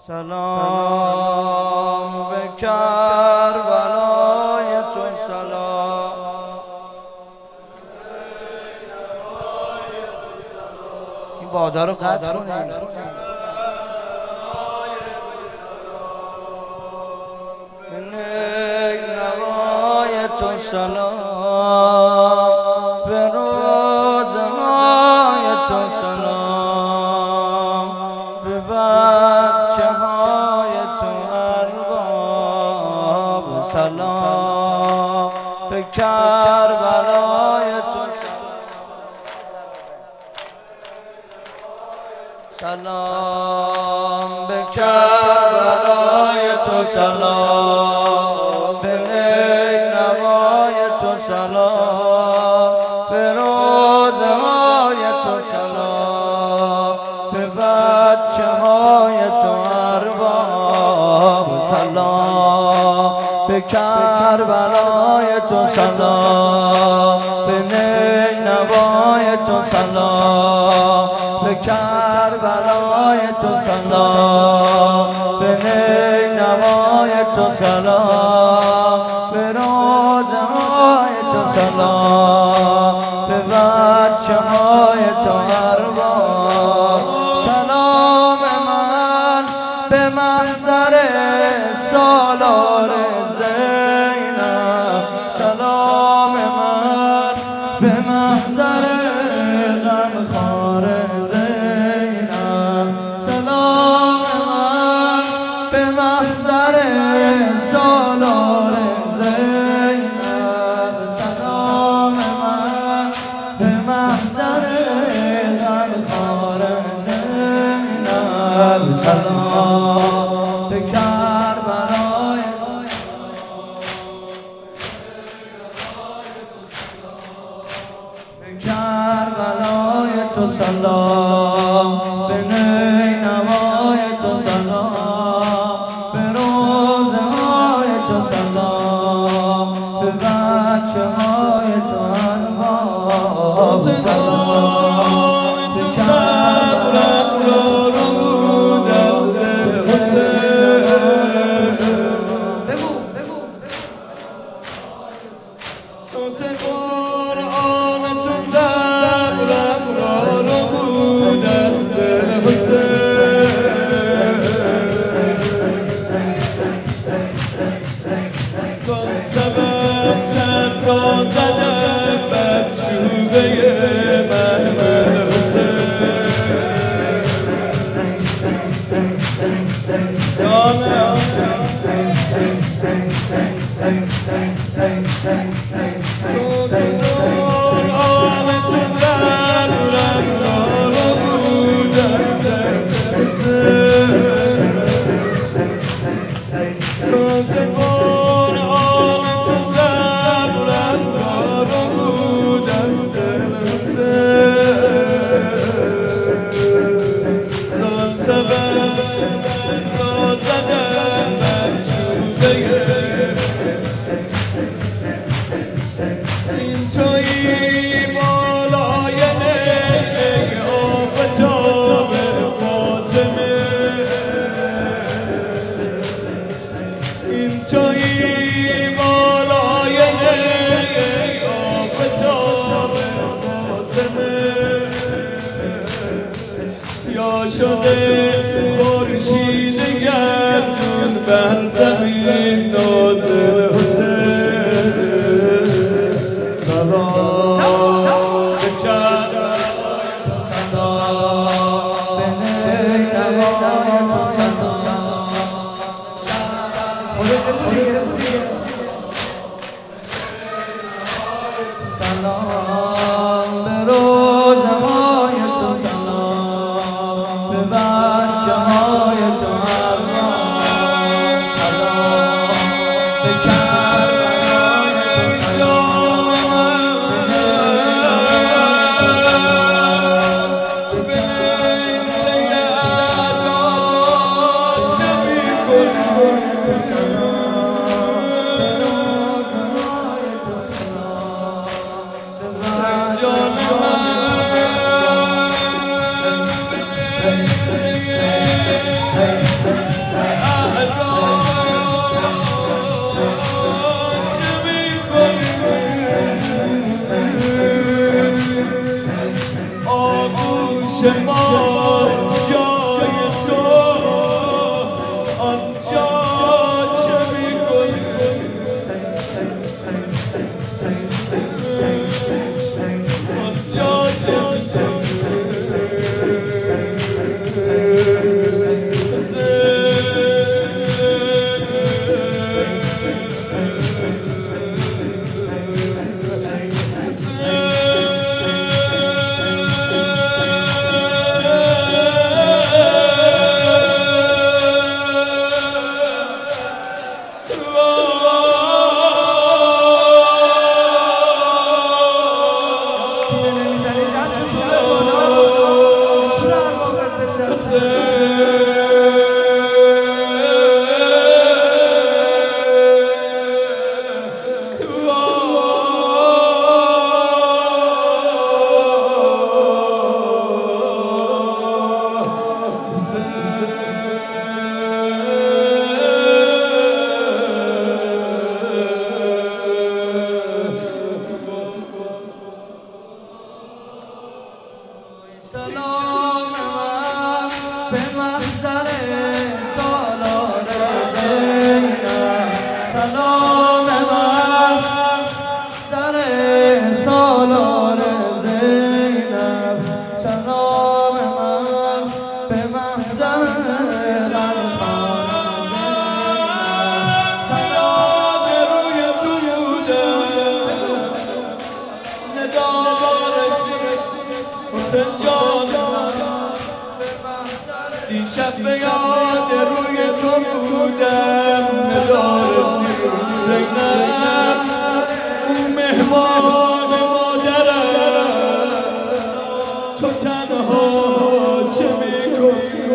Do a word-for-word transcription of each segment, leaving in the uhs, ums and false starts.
سلام به کربلای تو، سلام این بادا رو قطع کنید. نوای تو سلام، به روزهای تو سلام، به بچه های تو ارباب سلام، به کربلای تو سلام، به کربلای تو سلام، به نوای تو سلام، به روزهای تو سلام، به بچه های تو ارباب سلام، به کربلای تو سلام، به نوای تو سلام، به کربلای تو سلام، به نوای تو سلام، به روزهای تو سلام، به بچه های تو ارباب سلام. من به محضر سالار زینب، سلام من به محضر غمخوار زینب، سلام من به محضر سالار زینب، سلام من به محضر غمخوار زینب، سلام به کربلای به کربلای تو سلام، به نوای تو سلام، به روزهای تو سلام، به بچه های تو ارباب سلام، به کربلای شده خورشید گردون بر زمین نازل حسین، سلام به کربلای تو سلام، به نوای تو سلام، سلام به روزهای تو سلام، به بچه های تو ارباب سلام. دیشب به یاد روی تو بودم ندارسی زینب اون مهمان مادر است تو تنها چه میکنی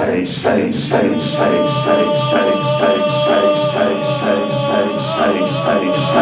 Hey,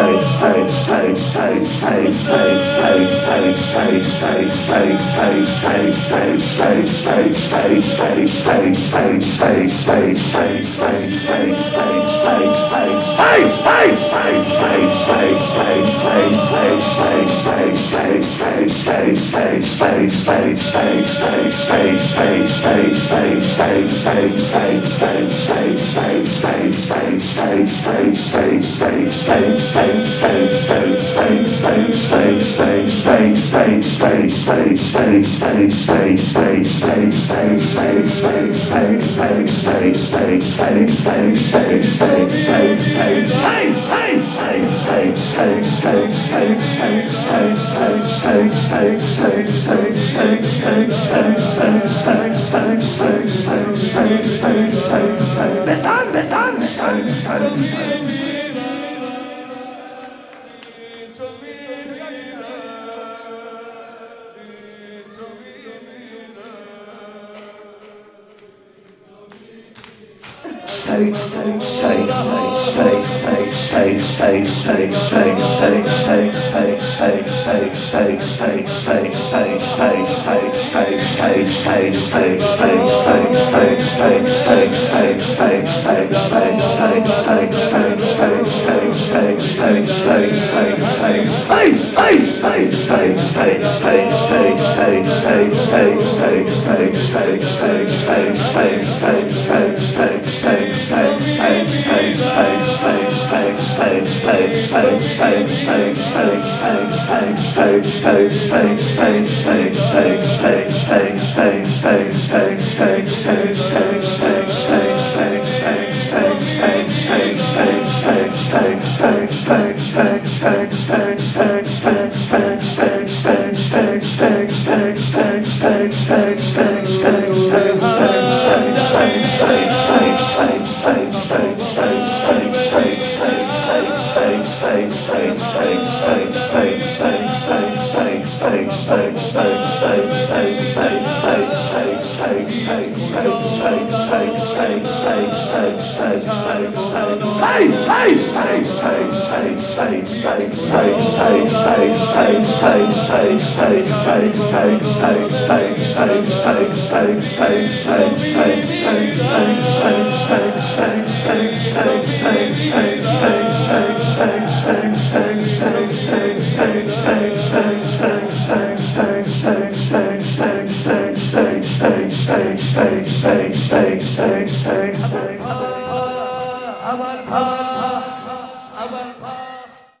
Hey, hey, hey, hey, hey, hey.